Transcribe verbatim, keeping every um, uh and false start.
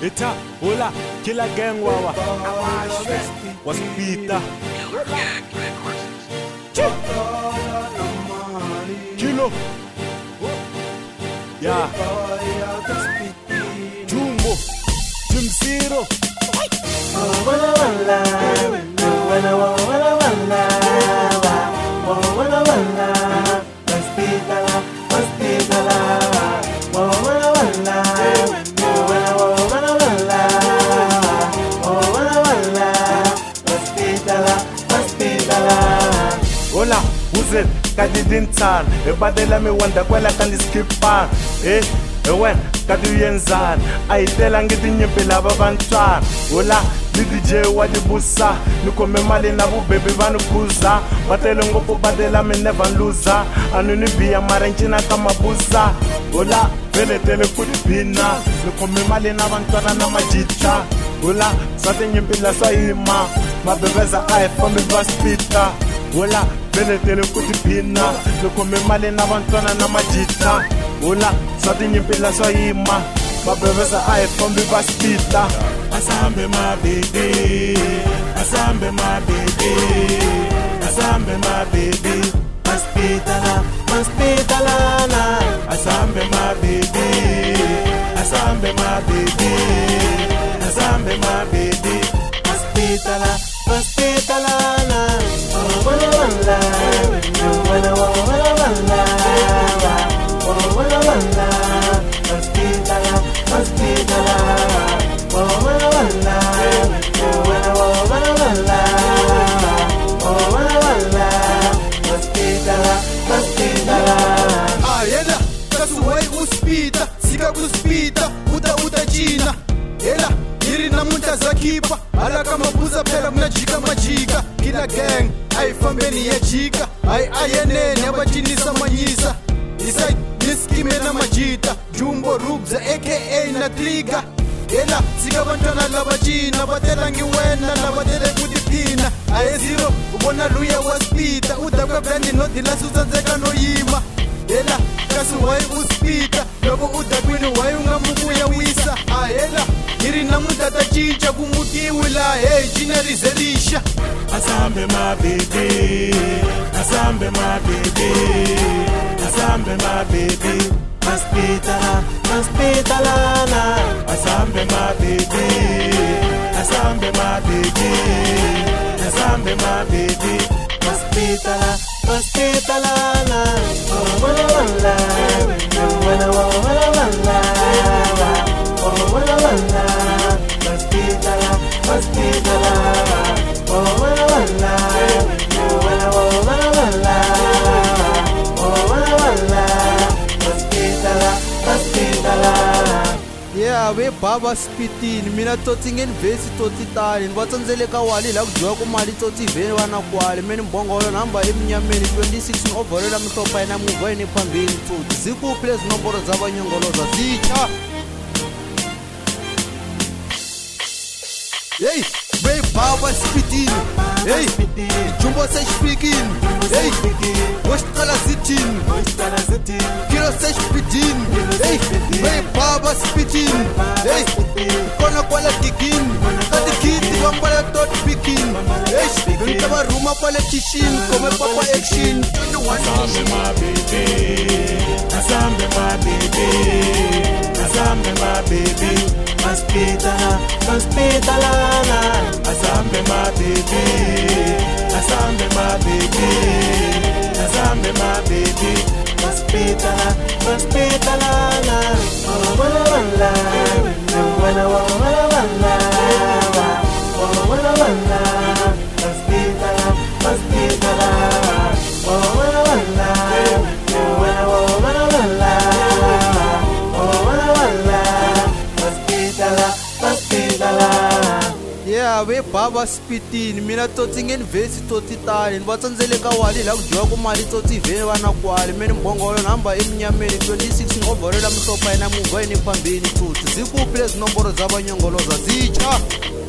Eta, hola, killer gang wawa. Was Peter. Killer gang, red horses. Kilo. Yeah. Jumbo. Jim Zero. Hola, who's it? Kadi dintan, ebadela mi wanda kwela kandi skippan. Eh, ewen, kadi yenzan, aitela ngiti nyimpila babantwana. Hola, D J wadi busa, nikome mali na bu baby vanu kuza. Batele ngopo badela mi never loser. Anu ni biya marenchina kama busa. Hola, vele tele kudipina, nikome mali na bantwana na majita. Hola, sate nyimpila swahima, mabebeza ae fami vaspita. Hola, vele tele kudipina, nikome mali na bantwana na majita. Hola, sate nyimpila swahima, mabebeza ae fami vaspita. Asambe my baby, Asambe my baby, Asambe my baby, Hospitala, hospitalana. Asambe my baby, Asambe my baby, Asambe my baby, hospitala, hospitalana. Oh wala wala, oh wala wala wala, oh wala wala, hospitala, hospitala. Oh wala wala, oh wala wala wala, oh wala wala, hospitala, hospitala. Ah yela, kasuwai uspita, sika kuspita, uta uta jina. Yela, yiri na munta zakipa, ala kama buza pela mnajika majika. Kila gang, ay fambeni ya jika, ay ayenene abajinisa manyisa. Isai niskime na majita, Jumbo Rubza aka na Trigger. Yela, sika bantwana labajina, batela ngiwena labatele kudipina. Aye zero, ubona luya waspita, udakwa brandi noti la suzanzeka no yima. Yela, kasu wai uspita, loko udakwini wai ungamukuya wisa. Ayela, yiri na mutata chicha kumutiwila, hey, jina rizelisha. Asambe my baby, Asambe my baby, Asambe my baby, hospitala, hospitalana. Asambe my baby, Asambe my baby, Asambe my baby, hospitala, hospitalana. Oh wala wala, oh wala wala wala, oh wala wala, hospitala, hospitala. Oh wala wala, oh wala wala wala, oh wala wala, hospitala, hospitala. Yeah, we baba spitin, mina toti ngen vesi toti tali. Nvatsanzele ka wali la kujwa ku mali toti veni wana kwali. Meni mbongolo namba emnyameni twenty-six overela mhlopa ina muva ine phambili toti. Zikuphi lezi nombolo zabanyongoloza zitsha. Hey, we baba spitin. Hey, Jumbo say speaking. Hey, Westala zitin. Kilo say speaking. Hey, we baba spitin. Hey, kona kwala kicking. Kati kiti wambala tot picking. Hey, ntaba ruma pale kishin. Kome papa action. Asambe my baby, Asambe my baby, Asambe my baby, hospitala, hospitalana. Asambe my baby, Asambe my baby, Asambe my baby, hospitala, hospitalana. Oh wala wala, oh wala wala wala, oh wala wala, hospitala, hospitala. Oh wala wala, oh wala wala wala, oh wala wala, hospitala, hospitala. Yeah, we baba spitin, mina toti ngen vesi toti tali. Nvatsanzele ka wali la kujwa ku mali toti veni wana kwali. Meni mbongolo namba emnyameni twenty-six overela mhlopa ina muva ine phambili toti. Zikuphi lezi nombolo zabanyongoloza zitsha.